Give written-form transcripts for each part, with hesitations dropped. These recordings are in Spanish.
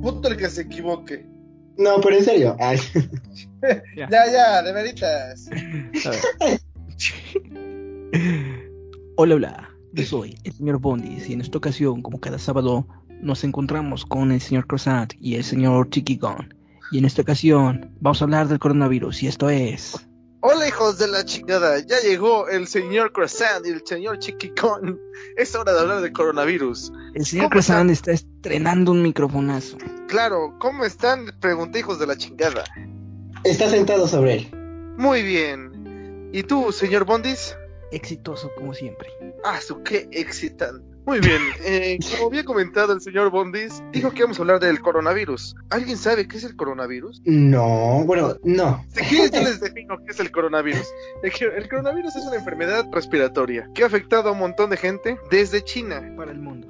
puto el que se equivoque. No, pero en serio. Ay. Ya, de veritas. Hola, yo soy el señor Bondis y en esta ocasión, como cada sábado, nos encontramos con el señor Croissant y el señor Chiquigón. Y en esta ocasión vamos a hablar del coronavirus y esto es... Hola, hijos de la chingada, ya llegó el señor Croissant y el señor Chiquicón. Es hora de hablar del coronavirus. El señor Croissant está estrenando un microfonazo. Claro, ¿cómo están? Pregunté, hijos de la chingada. Está sentado sobre él. Muy bien. ¿Y tú, señor Bondis? Exitoso como siempre. Qué excitante. Muy bien, como había comentado el señor Bondis, dijo que íbamos a hablar del coronavirus. ¿Alguien sabe qué es el coronavirus? No, bueno, no. Si quieren, yo les defino qué es el coronavirus. El coronavirus es una enfermedad respiratoria que ha afectado a un montón de gente desde China. Para el mundo.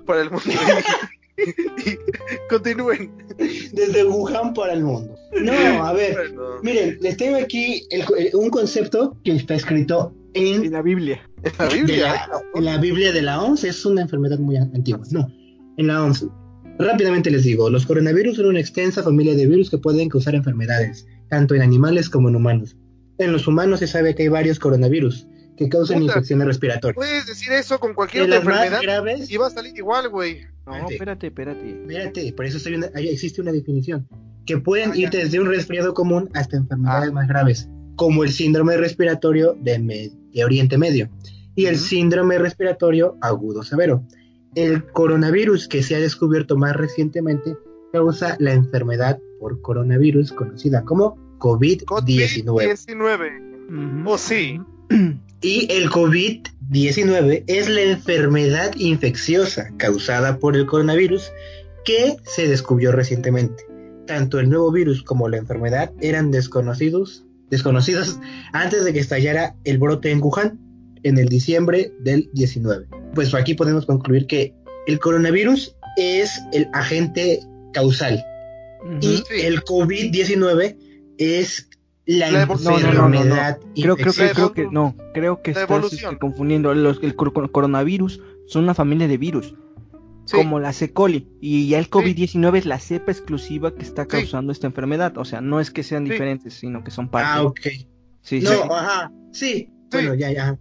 Y continúen. Desde Wuhan para el mundo. No, a ver, Bueno, miren, les tengo aquí un concepto que está escrito En la Biblia. en la Biblia. en la Biblia de la OMS. Es una enfermedad muy antigua. No, en la OMS. Rápidamente les digo, los coronavirus son una extensa familia de virus que pueden causar enfermedades, tanto en animales como en humanos. En los humanos se sabe que hay varios coronavirus que causan infecciones respiratorias. Puedes decir eso con cualquier De otra las más enfermedad graves, y va a salir igual, güey. No, espérate. espérate, por eso existe una definición, que pueden ir Ya. desde un resfriado común hasta enfermedades más graves, como el síndrome respiratorio de Oriente Medio y el síndrome respiratorio agudo severo. El coronavirus que se ha descubierto más recientemente causa la enfermedad por coronavirus conocida como COVID-19. COVID-19. Oh, sí. Y el COVID-19 es la enfermedad infecciosa causada por el coronavirus que se descubrió recientemente. Tanto el nuevo virus como la enfermedad eran desconocidos antes de que estallara el brote en Wuhan en el diciembre del 19. Pues aquí podemos concluir que el coronavirus es el agente causal y el COVID-19 es la enfermedad infecciosa. Creo que La estás evolución. confundiendo. El coronavirus son una familia de virus, Sí. como la C. coli, y ya el COVID-19 es la cepa exclusiva que está causando esta enfermedad. O sea, no es que sean Sí. diferentes, sino que son parte. Ok. Sí, No, sí. ajá, sí. Bueno, ya.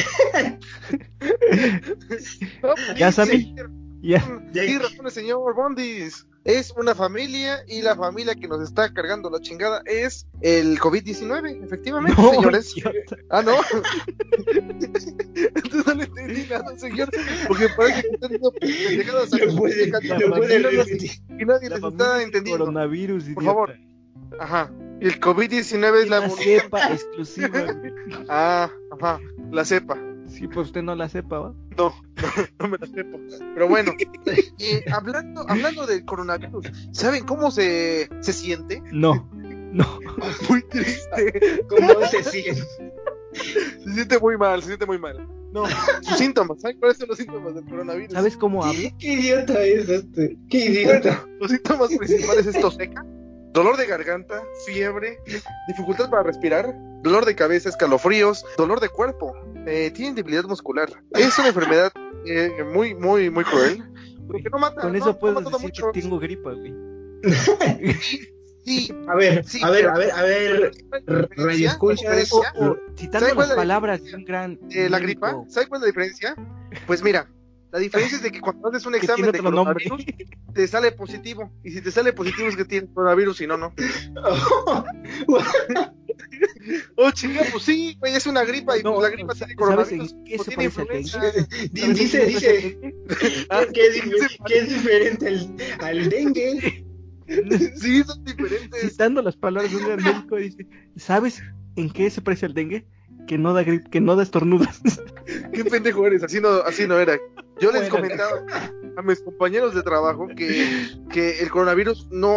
No, Ya sí, sabí. Ya. Tiene razón el señor Bondis. Es una familia y la familia que nos está cargando la chingada es el COVID-19, efectivamente, No, señores. idiota. Ah, ¿no? Entonces no le entendí nada, señor, porque parece que está diciendo pendejadas Lo puede repetir. y nadie La les familia está del entendiendo. coronavirus, Por idiota. favor. Ajá. Y el COVID-19 es la La cepa exclusiva. Ajá, la cepa. Sí, pues usted no la sepa, ¿va? No me la sepo. Pero bueno, hablando del coronavirus, ¿saben cómo se siente? No. Muy triste. ¿Cómo se sigue? Se siente muy mal. No, sus síntomas, ¿saben cuáles son los síntomas del coronavirus? ¿Sabes cómo habla? ¿Qué idiota es este? ¿Qué idiota? Bueno, los síntomas principales es tos seca, dolor de garganta, fiebre, dificultad para respirar, dolor de cabeza, escalofríos, dolor de cuerpo, tienen debilidad muscular. Es una enfermedad muy cruel, porque no mata. Con no, eso no puedes mata decir mucho. que tengo gripa, güey. Sí, A ver, sí, radio escuchas. Citando ¿Sabe cuál las es la palabras de un gran la gripa, médico ¿sabes cuál es la diferencia? Pues mira, la diferencia es de que cuando haces un que examen tiene de otro nombre. coronavirus, te sale positivo. Y si te sale positivo es que tienes coronavirus, si no, no. Oh, chinga, pues sí, güey, es una gripa y No, pues la gripa tiene ¿sabes coronavirus. en qué o se tiene parece al influenza. Dice Ah, que es diferente al dengue. Sí, son diferentes. Citando las palabras de un gran médico, dice: ¿sabes en qué se parece al dengue? Que no da gripe, que no da estornudos. Qué pendejo eres, así no era. Yo les Bueno. comentaba a mis compañeros de trabajo que el coronavirus no.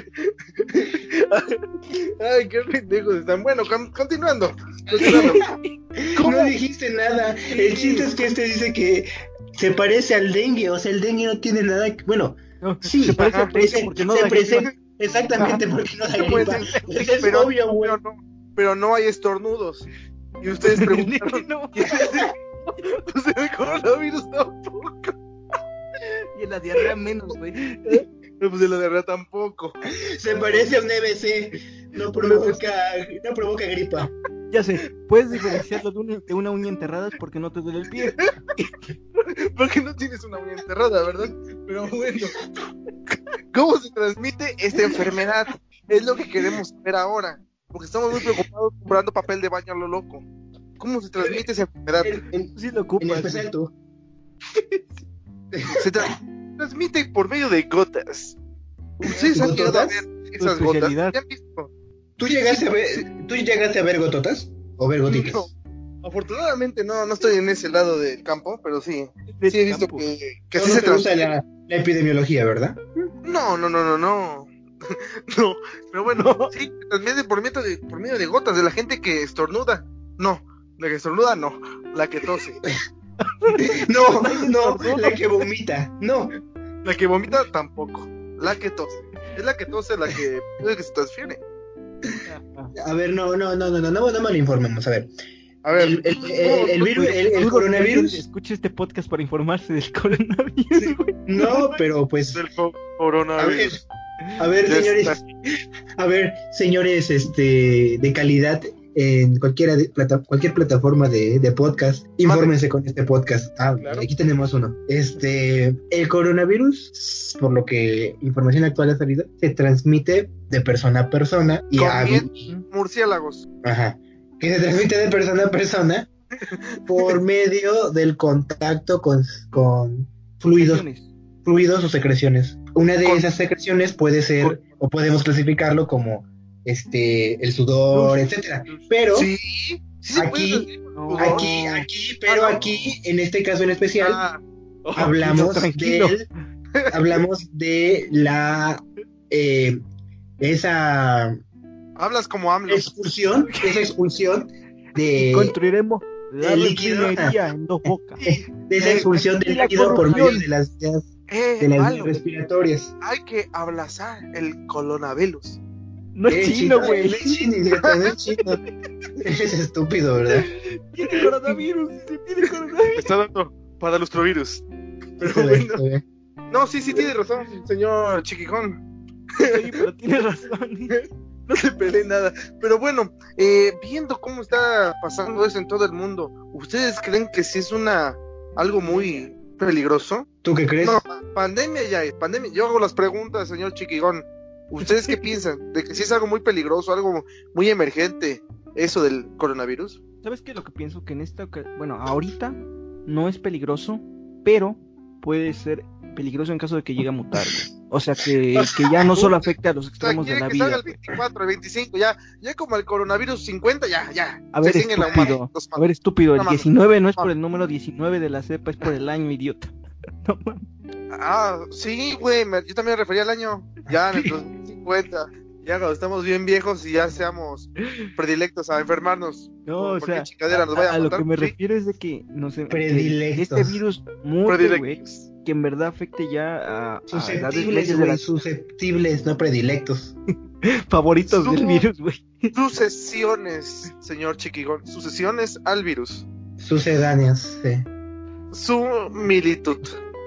Ay, qué pendejos están. Bueno, continuando. No dijiste nada. El chiste es que este dice que se parece al dengue. O sea, el dengue no tiene nada que... Bueno, No, sí, se parece al dengue se- porque no se da presenta- gripa. Exactamente, porque no da Pues, gripa. Es obvio, güey. pero no hay estornudos. Y ustedes preguntaron, No. pues el coronavirus tampoco. Y en la diarrea menos, güey. Pero pues de la diarrea tampoco. Se parece a un EBC. No provoca gripa. Ya sé, puedes diferenciarlo de una uña enterrada porque no te duele el pie. Porque no tienes una uña enterrada, ¿verdad? Pero bueno, ¿cómo se transmite esta enfermedad? Es lo que queremos saber ahora, porque estamos muy preocupados comprando papel de baño a lo loco. ¿Cómo se transmite esa enfermedad? Sí lo En ocupas. especial tú. Se transmite por medio de gotas. ¿Ustedes han llegado a ver esas gotas? especialidad. ¿Ya han visto? ¿Tú llegaste a ver gototas? ¿O ver gotitas? No. Afortunadamente no estoy en ese lado del campo, pero sí he visto que No, sí no se te gusta transmite. la epidemiología, ¿verdad? No. No, pero bueno, sí, se transmite por medio de gotas de la gente que estornuda. No, la que estornuda no, la que tose. No, la que vomita. No. La que vomita tampoco, la que tose. Es la que tose la que se transfiere. A ver, no malinformemos. A ver, A ver, el virus, el coronavirus. Escuche este podcast para informarse del coronavirus, güey. No, pero pues. del coronavirus. A ver, Ya señores. está. A ver, señores, de calidad en cualquier plataforma de podcast, infórmense con este podcast. Claro. Aquí tenemos uno. El coronavirus, por lo que información actual ha salido, se transmite de persona a persona y Murciélagos. ajá, que se transmite de persona a persona por medio del contacto con fluidos o secreciones. Una de esas secreciones puede ser, o podemos clasificarlo como el sudor, etcétera. Pero Sí, se aquí, puede decir. No. aquí, en este caso en especial, Ah, hablamos tranquilo. hablamos de la esa hablas como AMLO. expulsión de Construiremos la el líquido. refinería en 2 bocas. de esa expulsión del Y la líquido por medio corrupción. de las vías Malo, respiratorias. hay que abrazar el coronavirus. No es chino, güey. No es chino. Eres estúpido, ¿verdad? Tiene coronavirus. Tiene coronavirus. Está dando para los virus. Pero Está bueno, bien. no, sí tiene razón, señor Chiquijón. Sí, pero tiene razón. No se pelee nada. Pero bueno, viendo cómo está pasando eso en todo el mundo, ¿ustedes creen que sí es algo muy peligroso? ¿Tú qué crees? No, pandemia ya es, pandemia. Yo hago las preguntas, señor Chiquigón. ¿Ustedes qué piensan? ¿De que sí es algo muy peligroso, algo muy emergente, eso del coronavirus? ¿Sabes qué? Lo que pienso que bueno, ahorita no es peligroso, pero puede ser peligroso en caso de que llegue a mutar, güey. O sea, que ya no solo afecte a los O sea, extremos de quiere la que salga vida. el 24, el 25, ya como el coronavirus 50, ya. A ver, se siguen la estúpido. humanidad, los A ver, estúpido. El No mames. 19 no es por el número 19 de la cepa, es por el año, idiota. No mames. Sí, güey, yo también me refería al año, ya en el 2050, ya cuando estamos bien viejos y ya seamos predilectos a enfermarnos. No, por o sea, cualquier chingadera nos vaya a lo matar, que me sí. refiero es de que, no sé, que Predilectos. este virus mute, güey, Predilectos. que en verdad afecte ya a edades Susceptibles, medias de güey, las susceptibles, no predilectos. favoritos del virus, güey. Sucesiones, señor Chiquigón, sucesiones al virus. Sucedáneas, sí. Su militud.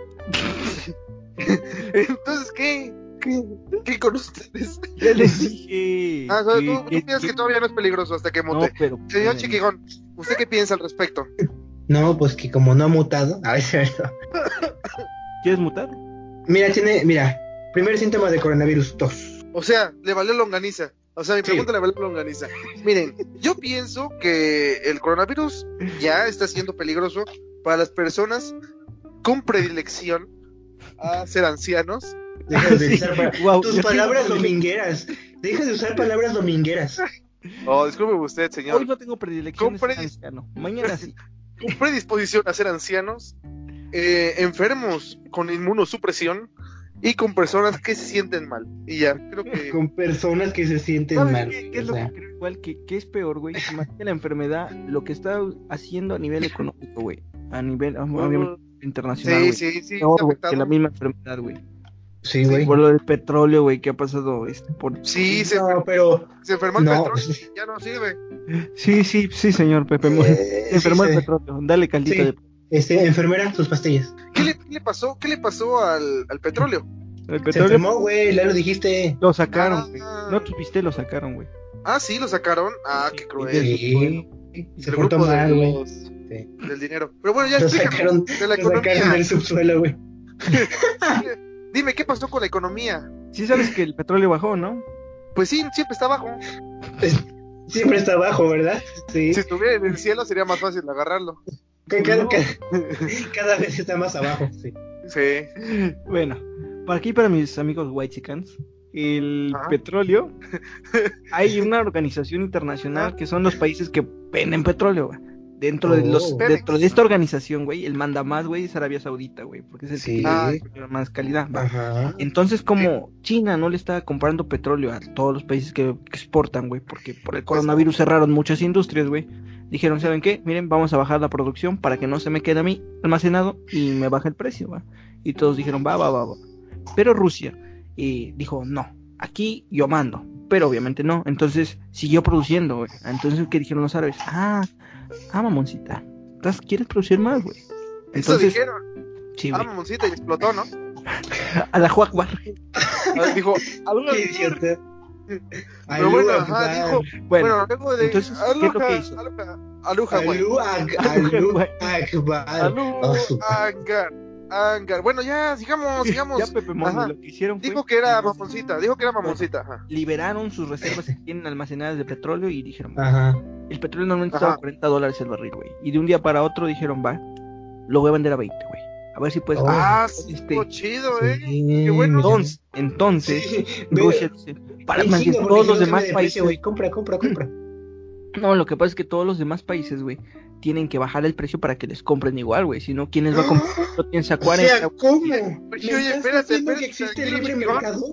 Entonces, ¿qué con ustedes? Ya les dije. O sea, tú piensas que todavía no es peligroso hasta que No, mute. pero Señor Chiquigón, ¿usted qué piensa al respecto? No, pues que como no ha mutado. A ver, ¿quieres mutar? mira, primer síntoma de coronavirus, tos. O sea, le valió longaniza. O sea, mi Sí. pregunta le valió longaniza. Miren, yo pienso que el coronavirus ya está siendo peligroso para las personas con predilección a ser ancianos. Deja de utilizar Wow, tus yo palabras tengo domingueras. Deja de usar palabras domingueras. Oh, disculpe usted, Hoy señor. no tengo predilección, Con anciano. Mañana sí. Con predisposición a ser ancianos, enfermos con inmunosupresión y con personas que se sienten mal. Y ya, creo que... Con personas que se sienten ¿Sabes mal. qué es o lo sea, que creo igual que es peor, güey? Más que la enfermedad, lo que está haciendo a nivel económico, güey. A nivel obviamente, internacional, güey. Sí, Peor, está güey, que afectado. la misma enfermedad, güey. sí, güey. Por lo del petróleo, güey, que ha pasado por... Sí, No, pero se enfermó el no. petróleo y ya no sirve. Sí, señor Pepe. Se enfermó el petróleo. Dale caldito sí. de... Enfermera, sus pastillas. ¿Qué le pasó al petróleo? El Se petróleo enfermó, güey, ya lo dijiste. lo sacaron, güey. Ah. No tuviste, lo sacaron, güey. Ah, sí, lo sacaron. Ah, qué cruel. Sí, se El portó grupo de mal, güey. los- Sí. del dinero. Pero bueno, ya Lo explícame sacaron, de la lo sacaron economía. del subsuelo, güey. Dime, ¿qué pasó con la economía? Sí sabes que el petróleo bajó, ¿no? Pues sí, siempre está abajo. Siempre está abajo, ¿verdad? Sí. Si estuviera en el cielo sería más fácil agarrarlo. Cada vez está más abajo, sí. Sí. Bueno, para aquí para mis amigos whitexicans, el Ajá. petróleo, hay una organización internacional que son los países que venden petróleo, güey. Dentro de dentro de esta organización, güey, el mandamás, güey, es Arabia Saudita, güey, porque es el Sí. que tiene más calidad, va. Ajá. Entonces, como China no le está comprando petróleo a todos los países que exportan, güey, porque por el coronavirus cerraron muchas industrias, güey, dijeron, ¿saben qué? Miren, vamos a bajar la producción para que no se me quede a mí almacenado y me baje el precio, va. Y todos dijeron, va. Pero Rusia dijo, no, aquí yo mando, pero obviamente no. Entonces siguió produciendo, güey. Entonces, ¿qué dijeron los árabes? Mamoncita, ¿quieres producir más, güey? Eso Entonces, dijeron. sí, Ah, güey. mamoncita, y explotó, ¿no? A la Juacbar. Dijo, Qué idiota. pero bueno, ajá, dijo, Bueno, luego de entonces, ¿qué es lo que hizo? Aluja, güey. Angar. Bueno, ya, sigamos. Ya Pepe Mono, Ajá. lo que hicieron fue Dijo que era mamoncita, ajá. liberaron sus reservas que tienen almacenadas de petróleo y dijeron, Ajá. el petróleo normalmente Ajá. estaba a $40 el barril, güey. Y de un día para otro dijeron, va, lo voy a vender a 20, güey. A ver si puedes. Ah, sí, estuvo chido, Sí, Qué bueno. Entonces, Sí, Rusia dice, para más que todos los demás países, güey, compra. no, lo que pasa es que todos los demás países, güey, tienen que bajar el precio para que les compren igual, güey. Si no, ¿quiénes va a comprar? Lo tienes a 40. ¿cómo? Oye, ¿Me estás espérate, diciendo que existe el libre tranquilo, mercado?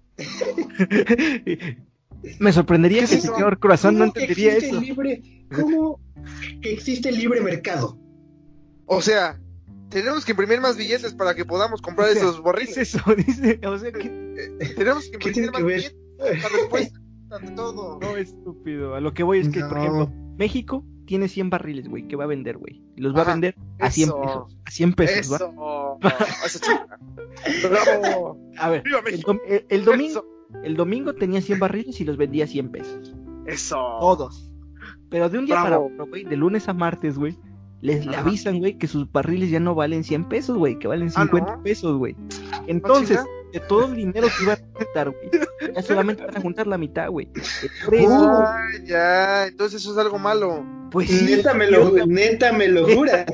Me sorprendería ¿Qué que el es eso? señor Croissant no ¿Cómo que entendería existe eso. ¿Cómo que existe el libre mercado? O sea, tenemos que imprimir más billetes para que podamos comprar O sea, esos ¿Qué es barriles. eso? Dice, o sea, que Tenemos que ¿Qué imprimir tiene más que ver? billetes. La respuesta de todo. no, estúpido. A lo que voy es que, por ejemplo, México tiene 100 barriles, güey, que va a vender, güey. Y los va a Ajá, vender a 100 eso. pesos. A 100 pesos, ¿va? Eso chica. Bravo. A ver, Viva el, México. el domingo tenía 100 barriles y los vendía a 100 pesos. Eso. Todos. Pero de un día Bravo. para otro, güey, de lunes a martes, güey, le Ajá. avisan, güey, que sus barriles ya no valen 100 pesos, güey, que valen 50 ¿no? pesos, güey. Entonces, chinga. de todo el dinero que iban a juntar, güey, ya solamente van a juntar la mitad, güey. Por eso, Ay, ya, entonces eso es algo malo. pues sí, Neta me lo juras.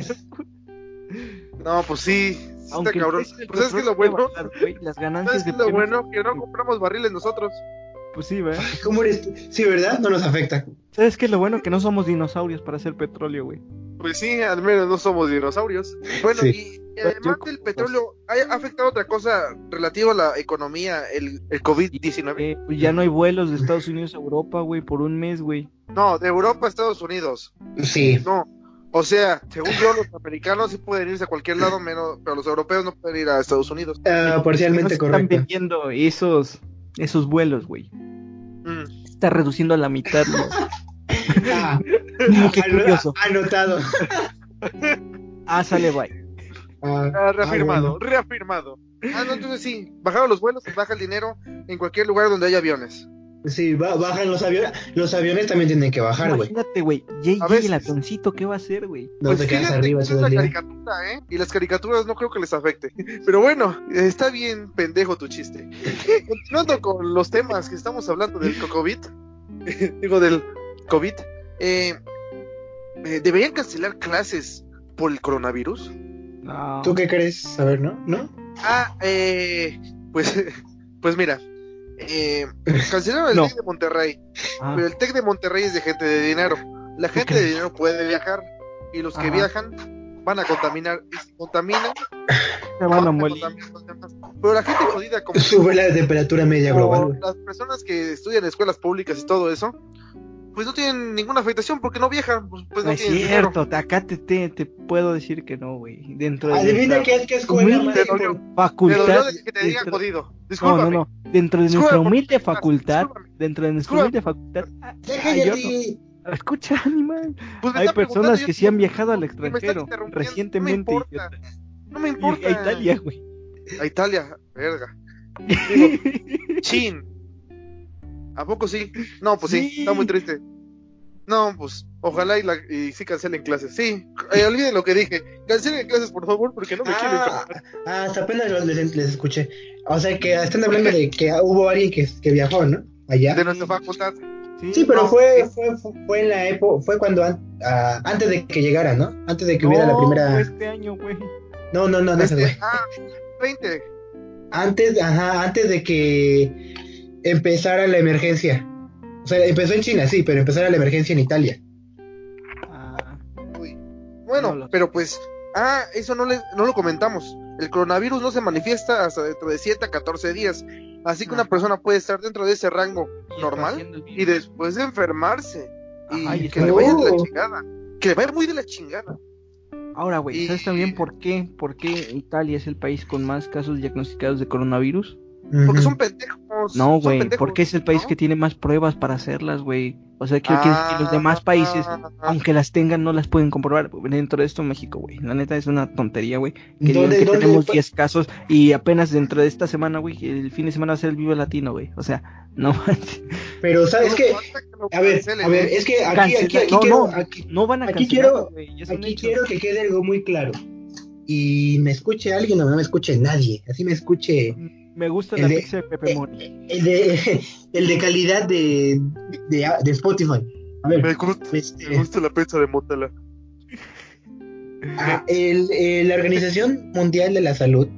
No, pues sí. Sí aunque está el cabrón. precio del Pues es que es lo petróleo bueno. va a bajar, güey, las ganancias ¿Sabes de qué es lo Pemex, bueno? Que no compramos barriles nosotros. pues sí, ¿verdad? ¿Cómo eres tú? Sí, ¿verdad? No nos afecta. ¿Sabes qué es lo bueno? Que no somos dinosaurios para hacer petróleo, güey. Pues sí, al menos no somos dinosaurios. Bueno, Sí. y además del petróleo, ¿ha afectado otra cosa relativa a la economía, el COVID-19? Pues ya no hay vuelos de Estados Unidos a Europa, güey, por un mes, güey. No, de Europa a Estados Unidos. Sí. No. O sea, según yo, los americanos sí pueden irse a cualquier lado, menos, pero los europeos no pueden ir a Estados Unidos. Parcialmente Están correcto. vendiendo esos vuelos, güey. Mm. Está reduciendo a la mitad, güey. Ah, Qué curioso. Anotado. Sale, bye. Reafirmado, Bueno. reafirmado. No, entonces sí, bajaron los vuelos y baja el dinero en cualquier lugar donde haya aviones. Sí, bajan los aviones. Los aviones también tienen que bajar, güey. Imagínate, güey. A JJ veces. el atoncito, ¿qué va a hacer, güey? No te quedas fíjate arriba que esa todo es el la día. caricatura, ¿eh? Y las caricaturas no creo que les afecte. Pero bueno, está bien pendejo tu chiste. Continuando con los temas que estamos hablando del COVID, digo del COVID, ¿deberían cancelar clases por el coronavirus? No. ¿Tú qué crees? A ver, ¿no? ¿No? Pues mira, cancelaron el No. TEC de Monterrey, Ah, pero el TEC de Monterrey es de gente de dinero. La gente de dinero puede viajar y los que Ajá. viajan van a contaminar y si contaminan, se van a van a morir. contaminar los demás. Pero la gente jodida como Sube la temperatura media global, güey. las personas que estudian en escuelas públicas y todo eso, pues no tienen ninguna afectación porque no viajan, pues No no es tienen cierto, dinero. acá te puedo decir que no, güey. Dentro de Adivina nuestra qué escuela humilde más Pero facultad. Pero yo de que te digan dentro- jodido. No, Discúlpame. no. Dentro de nuestra Discúlpame, humilde por- facultad, discúlpame. dentro de nuestra Discúlpame. humilde facultad, Deja yo de no. ti. Escucha, animal. Pues me Hay está personas preguntando, que yo sí han digo, viajado al me estás extranjero interrumpiendo, recientemente. No me importa. No me importa. Y a Italia, güey. A Italia, verga. Digo, chin. ¿A poco sí? No, pues sí, Sí. está muy triste. No, pues, ojalá y sí cancelen clases. Sí, olviden lo que dije. Cancelen clases, por favor, porque no me quiero enfermar. Hasta apenas les escuché. O sea, que están hablando de que hubo alguien que viajó, ¿no? Allá. De nuestra facultad. Sí, pero no, fue en la época, fue cuando antes de que llegara, ¿no? Antes de que hubiera la primera. Fue este año, güey. No, ese güey. 20. Antes de que empezara la emergencia. O sea, empezó en China, sí, pero empezara la emergencia en Italia. Uy. Bueno, No lo sé. pero pues, eso no lo comentamos. El coronavirus no se manifiesta hasta dentro de 7 a 14 días. Así que una Ajá. persona puede estar dentro de ese rango Y normal esparciendo el virus. y después de enfermarse. Ajá, y Y es que que le vaya de la no. chingada. Que le vaya muy de la chingada. Ahora, güey, ¿sabes Y- también por qué? ¿Por qué Italia es el país con más casos diagnosticados de coronavirus? Porque Ujú. son pendejos. No, son güey, pendejos, porque es el país ¿no? que tiene más pruebas para hacerlas, güey. O sea, quiero decir que los demás países, aunque las tengan, no las pueden comprobar. Dentro de esto, México, güey. La neta es una tontería, güey. Que digan que tenemos 10 casos y apenas dentro de esta semana, güey, el fin de semana va a ser el Vive Latino, güey. O sea, no manches. Pero, ¿sabes qué? Falta que lo A ver, cancelen, es que No van a aquí cancelarlo, güey. Ya son aquí hechos. quiero que quede algo muy claro. Y me escuche alguien o no me escuche nadie. Así me escuche Me gusta el la de- pizza de Pepe Mori. el de calidad de Spotify. A ver, Me gusta la pizza de Motela. la Organización Mundial de la Salud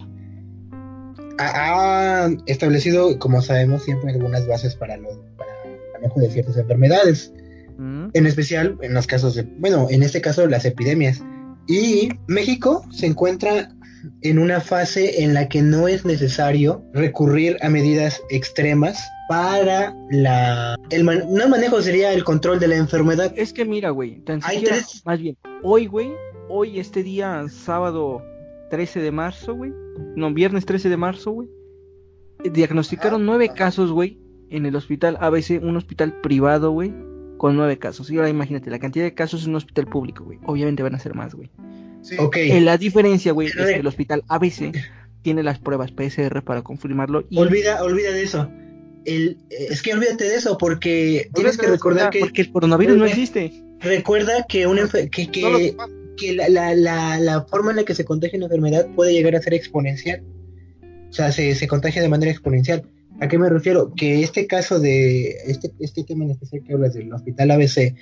ha establecido, como sabemos, siempre algunas bases para el manejo de ciertas enfermedades. En especial en los casos en este caso las epidemias. Y México se encuentra en una fase en la que no es necesario recurrir a medidas extremas para no el manejo, sería el control de la enfermedad. Es que mira, güey, tan Hay siquiera, tres- más bien, hoy, güey, este día, sábado 13 de marzo, güey, no, viernes 13 de marzo, güey, diagnosticaron 9 casos, güey, en el hospital ABC, un hospital privado, güey, con 9 casos. Y ahora imagínate, la cantidad de casos en un hospital público, güey, obviamente van a ser más, güey. Sí. Ok, La diferencia, güey, es Pero, que el hospital ABC tiene las pruebas PCR para confirmarlo y... olvida de eso. Es que olvídate de eso porque tienes que recordar que porque el coronavirus no existe. recuerda que No lo que pasa. que la forma en la que se contagia una enfermedad puede llegar a ser exponencial. O sea, se contagia de manera exponencial. ¿A qué me refiero? Que este caso de este tema en especial que hablas del hospital ABC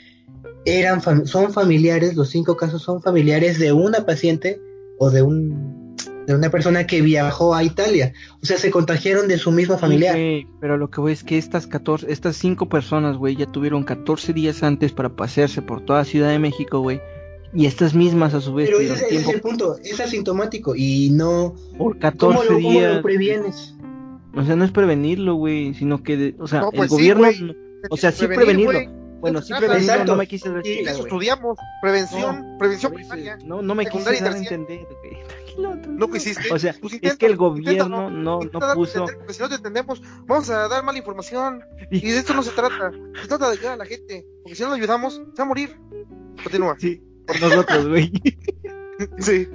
son familiares, los 5 casos son familiares de una paciente o de una persona que viajó a Italia. O sea, se contagiaron de su misma familiar. Sí, güey, pero lo que voy es que estas 5 personas, güey, ya tuvieron 14 días antes para pasearse por toda Ciudad de México, güey. Y estas mismas a su vez Pero tuvieron ese es tiempo el punto, es asintomático y no... por 14 ¿Cómo días. lo previenes? O sea, no es prevenirlo, güey, sino que, o sea, No, el pues sí, gobierno, güey. o sea, sí Prevenir, prevenirlo. güey. Bueno, Eso sí trata. prevenirlo, Exacto. no me quise dar Y chica, eso güey. estudiamos. Prevención Por eso, primaria. no me quise secundaria y dar a terciaria. entender, güey. Tranquilo, No tranquilo. quisiste. O sea, Pues es que el inténtalo, gobierno no intenta darte a puso... entender, porque si no te entendemos, vamos a dar mala información. Y de esto no se trata. Se trata de ayudar a la gente. Porque si no lo ayudamos, se va a morir. Continúa. Sí, por nosotros, güey. Sí.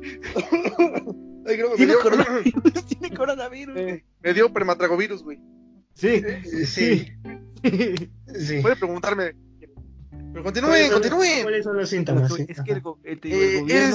Ay, creo que Tiene coronavirus, tiene coronavirus. me dio prematragovirus, güey. Sí, Sí. Sí. Puede preguntarme. Pero continúen. ¿Cuáles son los síntomas? Sí. Es que te digo, el gobierno...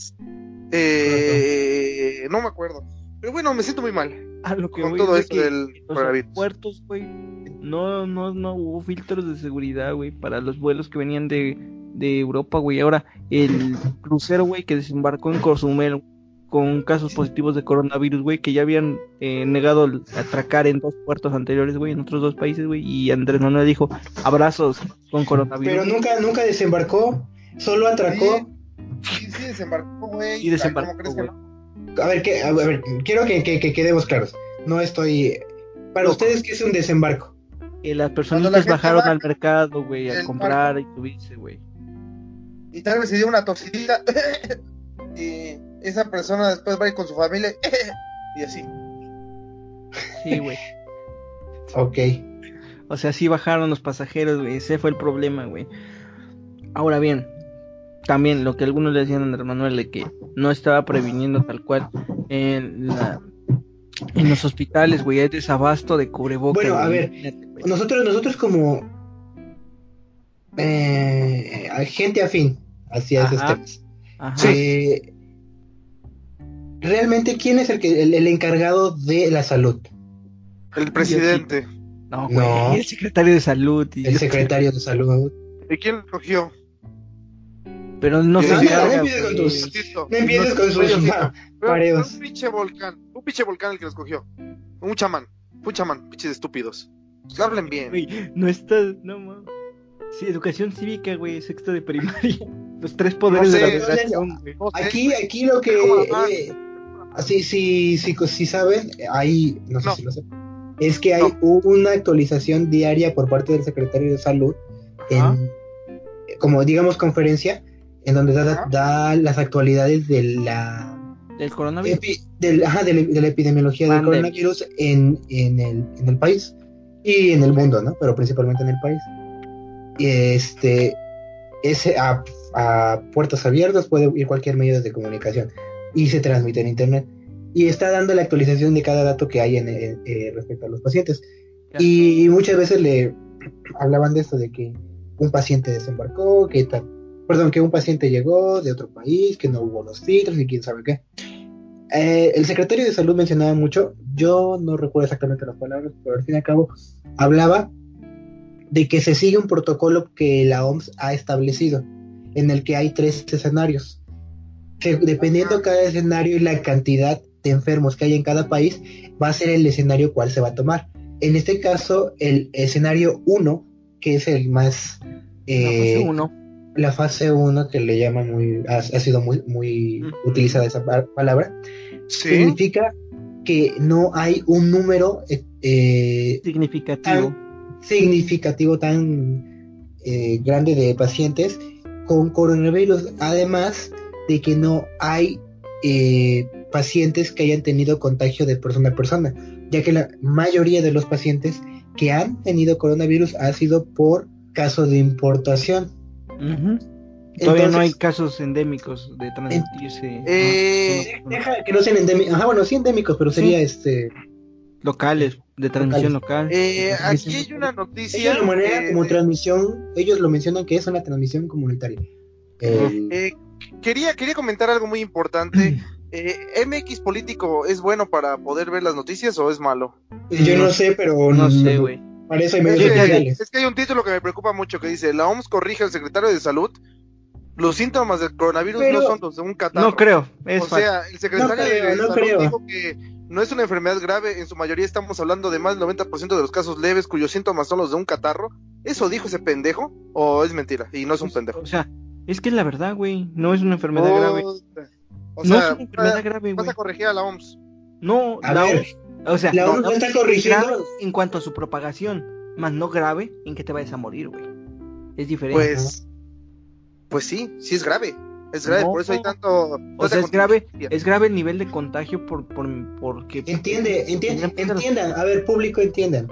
No me acuerdo. Pero bueno, me siento muy mal A lo que con voy todo es esto de que del los coronavirus. aeropuertos, güey, no hubo filtros de seguridad, güey, para los vuelos que venían de Europa, güey. Ahora, el crucero, güey, que desembarcó en Cozumel con casos positivos de coronavirus, güey, que ya habían negado atracar en 2 puertos anteriores, güey, en otros 2 países, güey, y Andrés Manuel dijo, abrazos con coronavirus. Pero nunca desembarcó, solo atracó. Sí, desembarcó, güey. Y desembarcó, ¿Cómo crees que güey. no? A ver, quiero que quedemos claros. No estoy... Para ustedes, ¿qué es un desembarco? Las Cuando la personitas gente bajaron baja al mercado, güey, a del comprar y subirse, güey. Y tal vez se dio una toxidita. Y esa persona después va a ir con su familia. Y así. Sí, güey. Ok. O sea, sí bajaron los pasajeros, güey. Ese fue el problema, güey. Ahora bien, también lo que algunos le decían a Andrés Manuel de que no estaba previniendo tal cual En los hospitales, güey, hay desabasto de cubrebocas. Bueno, a güey, ver, imagínate, güey. nosotros como gente afín hacia esos Ajá. temas. Ajá. Realmente, ¿quién es el encargado de la salud? El presidente. No, güey, No. el secretario de salud. El secretario de salud. ¿De quién lo cogió? Pero no se No, No encarga, empieces con güey. tus... No empieces con sus Oye, mareos. un pinche volcán el que los cogió. Un chamán, pinches estúpidos. Hablen bien. Güey, no estás, no mames. Sí, educación cívica, güey, sexto de primaria. Los 3 poderes No sé, de la federación, güey. No sé, Aquí lo que... ¿Cómo hablar? si saben, ahí, no sé No. si lo sé, es que hay una actualización diaria por parte del secretario de salud, Ajá. como digamos conferencia, en donde Ajá. da las actualidades de la Del coronavirus. de la epidemiología del Pandemia. coronavirus en el país y en el mundo, ¿no? Pero principalmente en el país. Es a puertas abiertas, puede ir cualquier medio de comunicación y se transmite en internet. Y está dando la actualización de cada dato que hay respecto a los pacientes. Ya. Y muchas veces le hablaban de esto, de que un paciente desembarcó, que un paciente llegó de otro país, que no hubo los filtros y quién sabe qué. El secretario de salud mencionaba mucho, yo no recuerdo exactamente las palabras, pero al fin y al cabo hablaba de que se sigue un protocolo que la OMS ha establecido, en el que hay 3 escenarios. Que dependiendo cada escenario y la cantidad de enfermos que hay en cada país, va a ser el escenario cual se va a tomar. En este caso, el escenario 1, que es el más... fase 1. La fase 1, que le llaman ha sido muy utilizada esa palabra, ¿Sí? significa que no hay un número Significativo. tan grande de pacientes con coronavirus, además de que no hay pacientes que hayan tenido contagio de persona a persona, ya que la mayoría de los pacientes que han tenido coronavirus ha sido por caso de importación. Todavía Entonces, no hay casos endémicos de transmitirse. deja que no sean endémicos. Ajá, bueno, sí endémicos, pero sería Locales, de transmisión local. Aquí hay una noticia. Ellos lo manejan como transmisión, ellos lo mencionan que es una transmisión comunitaria. Quería comentar algo muy importante. ¿MX Político es bueno para poder ver las noticias o es malo? Yo no sé, pero no sé, güey. Para eso hay medios oficiales. Es que hay un título que me preocupa mucho que dice: la OMS corrige al secretario de salud. Los síntomas del coronavirus no son los de un catarro. No creo, O sea, el secretario de salud dijo que no es una enfermedad grave. En su mayoría estamos hablando de más del 90% de los casos leves cuyos síntomas son los de un catarro. ¿Eso dijo ese pendejo? ¿O es mentira? Y no es un pendejo. O sea, es que es la verdad, güey. No es una enfermedad grave. O No sea, es una enfermedad grave, güey. vas a corregir a la OMS. No, A ver, o sea, la OMS no está corrigiendo grave en cuanto a su propagación, más no grave en que te vayas a morir, güey. Es diferente. Pues sí es grave. Es grave, No, por eso hay tanto. O sea, es grave el nivel de contagio porque. Entiendan, a ver, público, entiendan.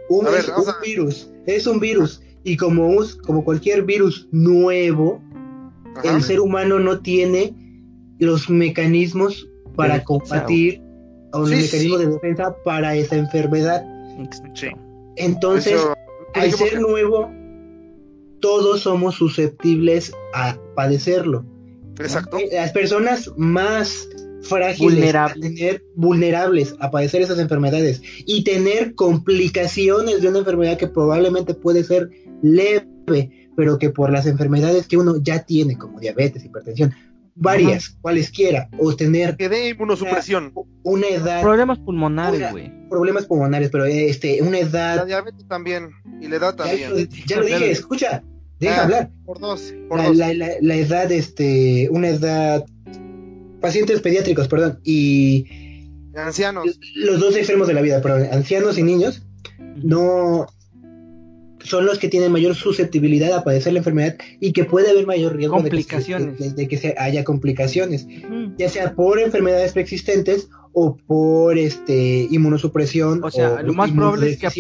Virus, es un virus, y como cualquier virus nuevo, Ajá. El ser humano no tiene los mecanismos para combatir, o los mecanismos de defensa para esa enfermedad. Sí. Entonces, al ser nuevo, todos somos susceptibles a padecerlo. Exacto. Las personas más frágiles, vulnerables a padecer esas enfermedades y tener complicaciones de una enfermedad que probablemente puede ser leve, pero que por las enfermedades que uno ya tiene, como diabetes, hipertensión, varias, cualesquiera, o tener que dé inmunosupresión, una edad, problemas pulmonares, güey, problemas pulmonares, pero una edad, la diabetes también y la edad también, ya lo dije, escucha, deja hablar, por dos. La edad, una edad, pacientes pediátricos, perdón, y ancianos, los dos extremos de la vida, perdón, ancianos y niños, no son los que tienen mayor susceptibilidad a padecer la enfermedad y que puede haber mayor riesgo de que haya complicaciones, ya sea por enfermedades preexistentes o por inmunosupresión. O sea, lo más probable es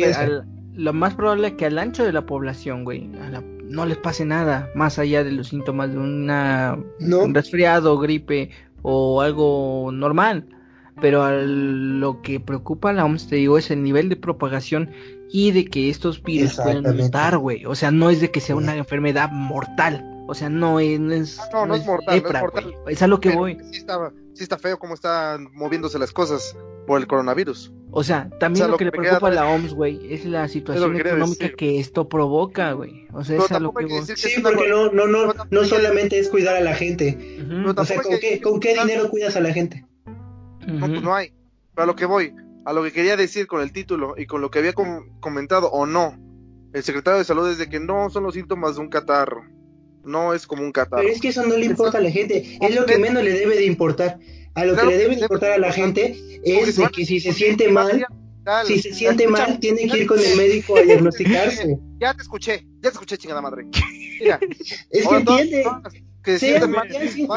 que al ancho de la población, güey, no les pase nada más allá de los síntomas de un resfriado, gripe o algo normal. Pero lo que preocupa a la OMS, te digo, es el nivel de propagación y de que estos virus pueden mutar, güey. O sea, no es de que sea una enfermedad mortal. O sea, no es No es mortal, lepra, no es mortal. güey. Es a lo que Pero voy. sí está feo cómo están moviéndose las cosas por el coronavirus. O sea, también O sea, lo lo que le que me preocupa a queda- la OMS, güey, es la situación quería económica decir. que esto provoca, güey. O sea, Pero es a lo tampoco que hay que voy. decir que Sí, es una porque no tampoco hay que- solamente es cuidar a la gente. Ujú, Pero O sea, tampoco hay que- ¿con qué dinero cuidas a la gente? No, pues ujú. no hay. Pero a lo que voy, a lo que quería decir con el título y con lo que había comentado o no, el secretario de salud es de que no son los síntomas de un catarro. No es como un catarro. Pero es que eso no le importa a la gente, es lo que menos le debe de importar. A lo Claro que le debe de debe importar a la importar, gente porque es se de van que si se a- siente van a mal, ir al hospital. si se siente Escucha, mal, tienen ya que ir te con el escuché. médico a diagnosticarse. Ya te escuché, chingada madre. Mira, Es que ahora entiende, que se sean, sienten mal,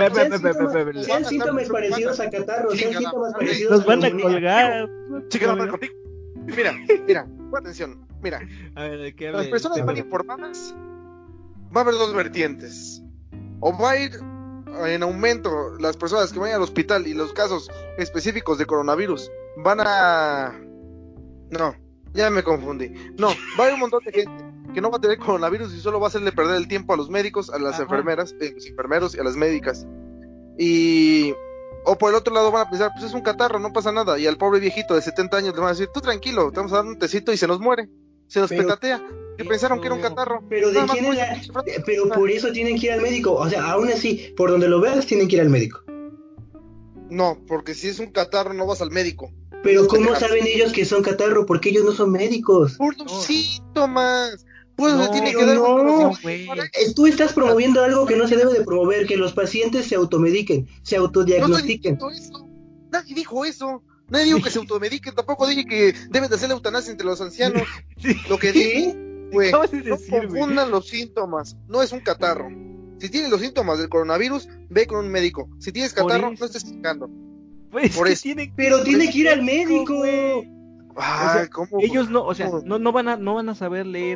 sean síntomas parecidos a catarro, sean Chingada síntomas madre. parecidos Nos a van a neumonía. colgar. chingada madre contigo. Mira, pon atención. Mira, A ver, ¿de qué las habla personas este, mal güey? informadas va a haber dos vertientes. O va a ir en aumento las personas que vayan al hospital y los casos específicos de coronavirus van a... No, ya me confundí. No, va a haber un montón de gente que no va a tener coronavirus y solo va a hacerle perder el tiempo a los médicos, a las Ajá. enfermeras, los enfermeros y a las médicas. Y... O por el otro lado van a pensar, pues es un catarro, no pasa nada. Y al pobre viejito de 70 años le van a decir, tú tranquilo, te vamos a dar un tecito y se nos muere. Se nos Pero- petatea. Que pensaron que era un catarro. Pero de Nada más quién por es la... esa pinche Pero frase. por eso tienen que ir al médico. O sea, aún así, por donde lo veas, tienen que ir al médico. No, porque si es un catarro no vas al médico. Pero No ¿cómo te saben ellos que son catarro? Porque ellos no son médicos. Por los síntomas. Pues No, le tiene pero que dar un no, conocimiento güey. correcto. Tú estás promoviendo algo que no se debe de promover, que los pacientes se automediquen, se No estoy autodiagnostiquen. diciendo eso. Nadie dijo eso. Nadie dijo que se automediquen. Tampoco dije que deben de hacer la eutanasia entre los ancianos. Sí. Lo que dije ¿Sí? fue, Acabas de no decir, güey. confundan los síntomas. No es un catarro. Si tienes los síntomas del coronavirus, ve con un médico. Si tienes Por catarro, eso. no estés chingando. Pues Por que eso. tiene Pero tiene que ir al médico. güey. Ay, sea, ¿cómo? Ellos no, o sea, ¿Cómo? no van a saber leer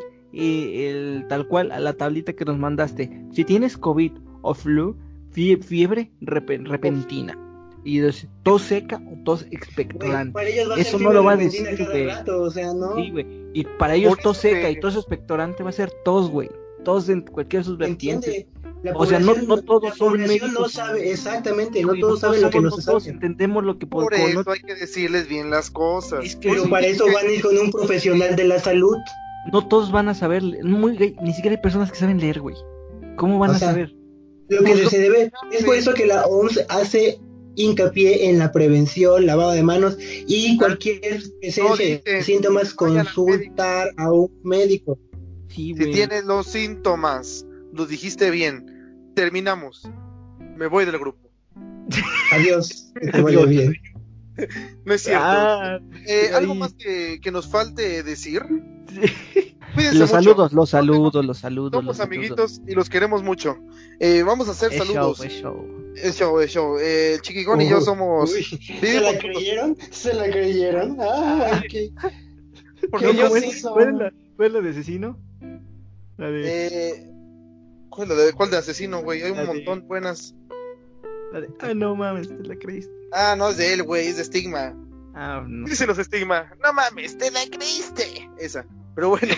el tal cual a la tablita que nos mandaste. Si tienes COVID o flu, fiebre repentina y tos seca o tos Güey, expectorante. para ellos va a Eso ser no lo va a fiebre repentina decir, cada güey. rato, o sea, ¿no? Sí, güey. Y para ellos Por tos eso seca que- y tos expectorante va a ser tos, güey. Tos en cualquier de sus vertientes. ¿Entiende? La O sea, no población- todos la son población médicos. no sabe, exactamente, no Güey, todos saben lo que no se todos sabe. entendemos lo que Por no- eso hay que decirles bien las cosas. Es que Pero sí, para eso van a ir con un profesional de la salud. no todos van a saber, ni siquiera hay personas que saben leer, güey. ¿Cómo van O a sea, saber? Lo que se debe, es por eso que la OMS hace hincapié en la prevención, lavado de manos y cualquier presencia de dice, síntomas, vayan al consultar a un médico. Sí, Si güey. tienes los síntomas, lo dijiste bien. Terminamos. Me voy del grupo. Adiós, que te vaya Adiós. bien. No es cierto. Ah, ¿Algo ahí- más que nos falte decir? sí. Cuídense Los mucho. saludos, los saludos, los saludos. Somos los saludos. amiguitos y los queremos mucho. Vamos a hacer Es saludos. show, es show. Es show. El Chiquigón y yo somos. Uy, ¿se vivimos la juntos. creyeron? ¿Se la creyeron? Ah, qué, Porque qué ¿Cómo ellos- es? macizo. ¿Cuál es la de asesino? La de... ¿Cuál de asesino, güey? Hay un La de- montón buenas. Ay, no mames, te la creíste. Ah, no es de él, güey, es de Stigma. Ah, no. Dice los Stigma. No mames, te la creíste. Esa. Pero bueno.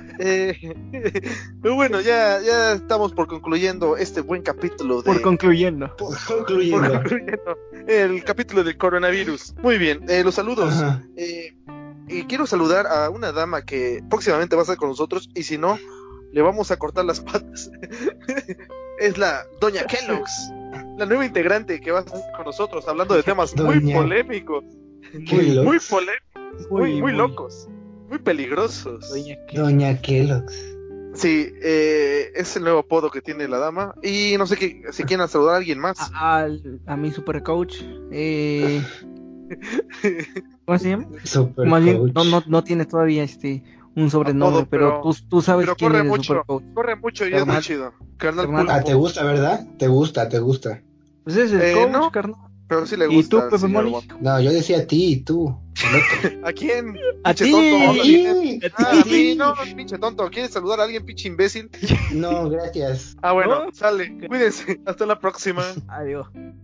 Pero bueno, ya estamos por concluyendo este buen capítulo de. Por concluyendo. Concluyendo. por concluyendo el capítulo del coronavirus. Muy bien, los saludos. Ajá. Y quiero saludar a una dama que próximamente va a estar con nosotros y si no, le vamos a cortar las patas. Es la Doña Kellogg's, la nueva integrante que va a estar con nosotros hablando de temas muy Doña polémicos, Kellogg's. muy polémicos, muy locos, muy peligrosos. Doña que- Doña Kellogg's. Sí, es el nuevo apodo que tiene la dama y no sé si quieren saludar a alguien más. a mi super coach. ¿Cómo se llama? Super Más bien, coach. no tiene todavía un sobrenombre, Apodo, pero tú sabes Pero quién corre es el mucho, super coach. corre mucho y es Carnal. muy chido. Carnal Carnal. Ah, Pulpo. te gusta, ¿verdad? Te gusta. Pues es el coach, no. carnal. Pero sí le ¿Y gusta. tú, al Pepe señor Moni? guapo. No, yo decía a ti y tú. el otro. ¿A quién? A Pinche ti. tonto, ¿a quién? Sí. A mí, no, pinche tonto. ¿Quieres saludar a alguien, pinche imbécil? No, gracias. Ah, bueno, ¿No? sale. Cuídense. Hasta la próxima. Adiós.